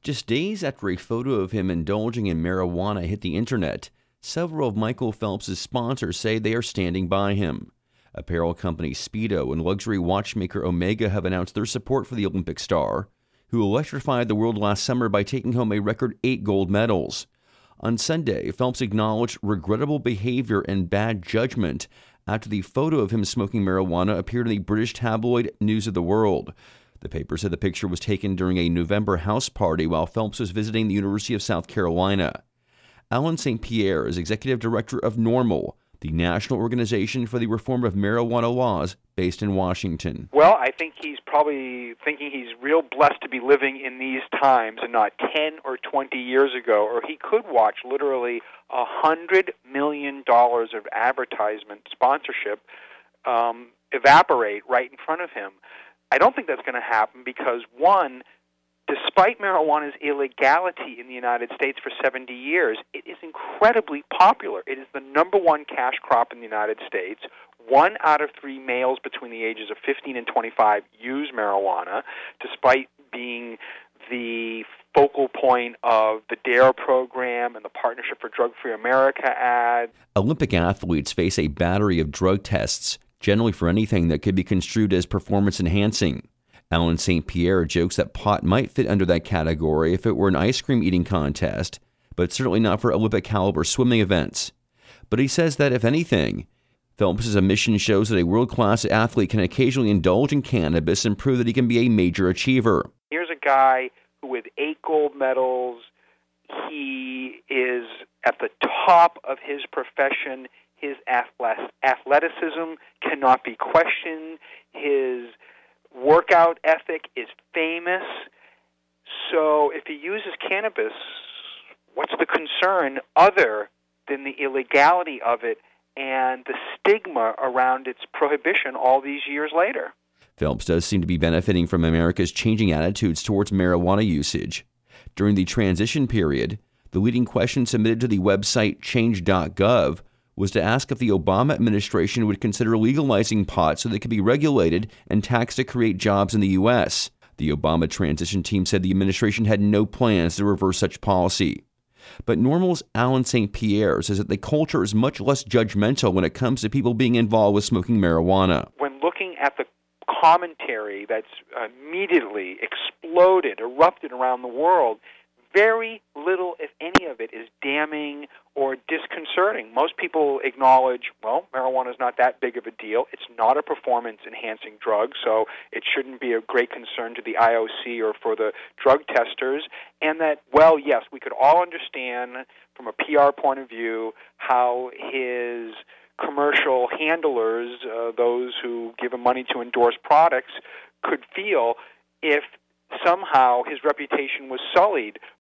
Just days after a photo of him indulging in marijuana hit the internet, several of Michael Phelps' sponsors say they are standing by him. Apparel company Speedo and luxury watchmaker Omega have announced their support for the Olympic star, who electrified the world last summer by taking home a record 8 gold medals. On Sunday, Phelps acknowledged regrettable behavior and bad judgment after the photo of him smoking marijuana appeared in the British tabloid News of the World. The paper said the picture was taken during a November house party while Phelps was visiting the University of South Carolina. Alan St. Pierre is executive director of NORML, the National Organization for the Reform of Marijuana Laws based in Washington. Well, I think he's probably thinking he's real blessed to be living in these times and not 10 or 20 years ago, or he could watch literally $100 million of advertisement sponsorship evaporate right in front of him. I don't think that's going to happen because, one, despite marijuana's illegality in the United States for 70 years, it is incredibly popular. It is the number one cash crop in the United States. 1 out of 3 males between the ages of 15 and 25 use marijuana, despite being the focal point of the DARE program and the Partnership for Drug-Free America ad. Olympic athletes face a battery of drug tests, generally for anything that could be construed as performance-enhancing. Alan St. Pierre jokes that pot might fit under that category if it were an ice cream eating contest, but certainly not for Olympic-caliber swimming events. But he says that, if anything, Phelps' mission shows that a world-class athlete can occasionally indulge in cannabis and prove that he can be a major achiever. Here's a guy who, with 8 gold medals, he is at the top of his profession. His athleticism cannot be questioned. His workout ethic is famous. So if he uses cannabis, what's the concern other than the illegality of it and the stigma around its prohibition all these years later? Phelps does seem to be benefiting from America's changing attitudes towards marijuana usage. During the transition period, the leading question submitted to the website change.gov was to ask if the Obama administration would consider legalizing pot so that it could be regulated and taxed to create jobs in the U.S. The Obama transition team said the administration had no plans to reverse such policy. But NORML's Alan St. Pierre says that the culture is much less judgmental when it comes to people being involved with smoking marijuana. When looking at the commentary that's immediately erupted around the world, very little, if any of it, is damning or disconcerting. Most people acknowledge, well, marijuana is not that big of a deal. It's not a performance-enhancing drug, so it shouldn't be a great concern to the IOC or for the drug testers. And that, well, yes, we could all understand from a PR point of view how his commercial handlers, those who give him money to endorse products, could feel if somehow his reputation was sullied